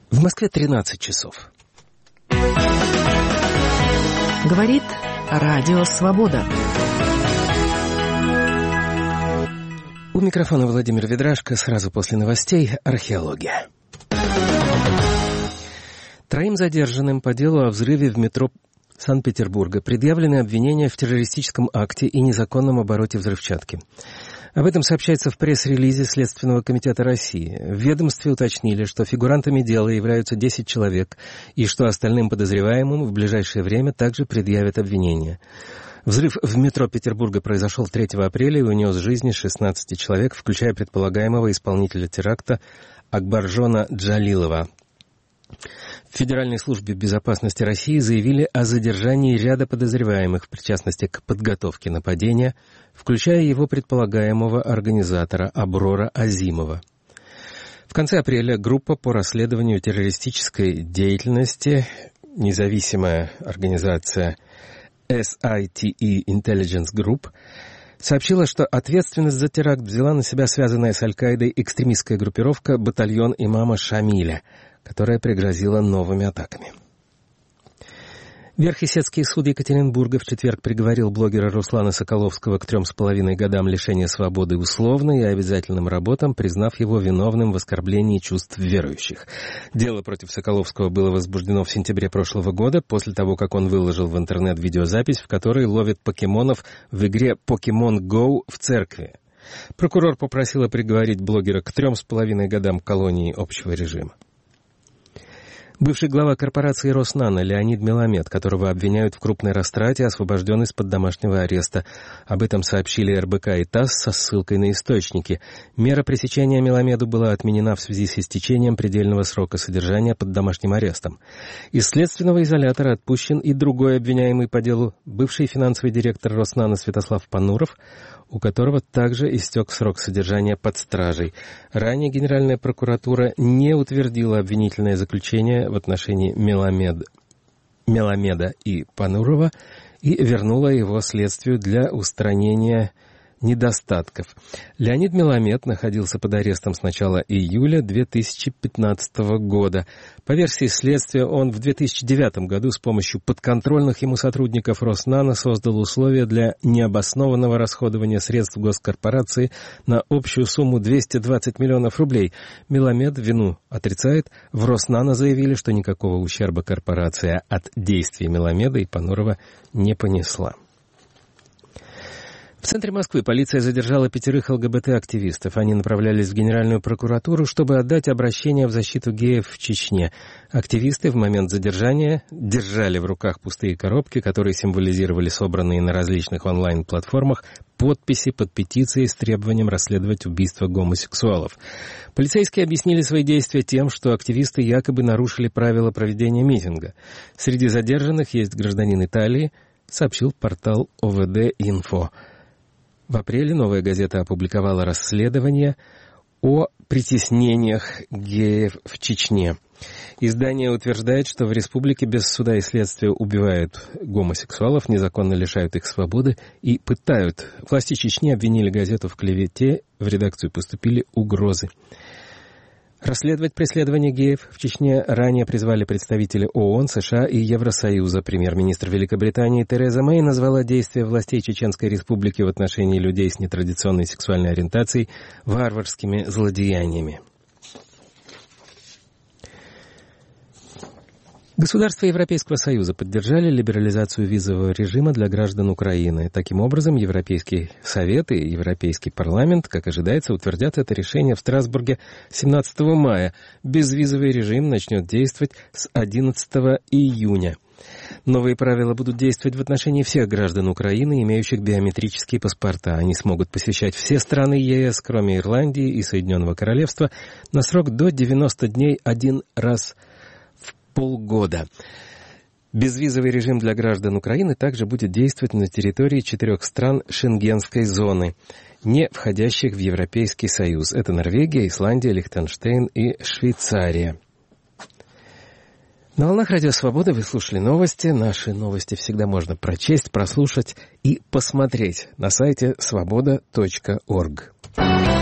В Москве 13 часов. Говорит Радио Свобода. У микрофона Владимир Ведрашко. Сразу после новостей археология. Троим задержанным по делу о взрыве в метро Санкт-Петербурга предъявлены обвинения в террористическом акте и незаконном обороте взрывчатки. Об этом сообщается в пресс-релизе Следственного комитета России. В ведомстве уточнили, что фигурантами дела являются 10 человек и что остальным подозреваемым в ближайшее время также предъявят обвинения. Взрыв в метро Петербурга произошел 3 апреля и унес жизни 16 человек, включая предполагаемого исполнителя теракта Акбаржона Джалилова. В Федеральной службе безопасности России заявили о задержании ряда подозреваемых в причастности к подготовке нападения, включая его предполагаемого организатора Аброра Азимова. В конце апреля группа по расследованию террористической деятельности, независимая организация SITE Intelligence Group, сообщила, что ответственность за теракт взяла на себя связанная с Аль-Каидой экстремистская группировка «Батальон имама Шамиля», которая пригрозила новыми атаками. Верхесецкий суд Екатеринбурга в четверг приговорил блогера Руслана Соколовского к 3,5 годам лишения свободы условно и обязательным работам, признав его виновным в оскорблении чувств верующих. Дело против Соколовского было возбуждено в сентябре прошлого года, после того, как он выложил в интернет видеозапись, в которой ловит покемонов в игре Pokemon Go в церкви. Прокурор попросила приговорить блогера к 3,5 годам колонии общего режима. Бывший глава корпорации «Роснано» Леонид Меламед, которого обвиняют в крупной растрате, освобожден из-под домашнего ареста. Об этом сообщили РБК и ТАСС со ссылкой на источники. Мера пресечения Меламеду была отменена в связи с истечением предельного срока содержания под домашним арестом. Из следственного изолятора отпущен и другой обвиняемый по делу, бывший финансовый директор «Роснано» Святослав Пануров, у которого также истек срок содержания под стражей. Ранее Генеральная прокуратура не утвердила обвинительное заключение в отношении Меламеда и Панурова и вернула его следствию для устранения недостатков. Леонид Меламед находился под арестом с начала июля 2015 года. По версии следствия, он в 2009 году с помощью подконтрольных ему сотрудников Роснано создал условия для необоснованного расходования средств госкорпорации на общую сумму 220 миллионов рублей. Меламед вину отрицает. В Роснано заявили, что никакого ущерба корпорация от действий Меламеда и Панурова не понесла. В центре Москвы полиция задержала 5 ЛГБТ-активистов. Они направлялись в Генеральную прокуратуру, чтобы отдать обращение в защиту геев в Чечне. Активисты в момент задержания держали в руках пустые коробки, которые символизировали собранные на различных онлайн-платформах подписи под петицией с требованием расследовать убийство гомосексуалов. Полицейские объяснили свои действия тем, что активисты якобы нарушили правила проведения митинга. Среди задержанных есть гражданин Италии, сообщил портал ОВД-Инфо. В апреле «Новая газета» опубликовала расследование о притеснениях геев в Чечне. Издание утверждает, что в республике без суда и следствия убивают гомосексуалов, незаконно лишают их свободы и пытают. Власти Чечни обвинили газету в клевете, в редакцию поступили угрозы. Расследовать преследование геев в Чечне ранее призвали представители ООН, США и Евросоюза. Премьер-министр Великобритании Тереза Мэй назвала действия властей Чеченской Республики в отношении людей с нетрадиционной сексуальной ориентацией варварскими злодеяниями. Государства Европейского Союза поддержали либерализацию визового режима для граждан Украины. Таким образом, Европейский Совет и Европейский парламент, как ожидается, утвердят это решение в Страсбурге 17 мая. Безвизовый режим начнет действовать с 11 июня. Новые правила будут действовать в отношении всех граждан Украины, имеющих биометрические паспорта. Они смогут посещать все страны ЕС, кроме Ирландии и Соединенного Королевства, на срок до 90 дней один раз в полгода. Безвизовый режим для граждан Украины также будет действовать на территории 4 стран Шенгенской зоны, не входящих в Европейский Союз. Это Норвегия, Исландия, Лихтенштейн и Швейцария. На волнах Радио Свобода вы слушали новости. Наши новости всегда можно прочесть, прослушать и посмотреть на сайте svoboda.org.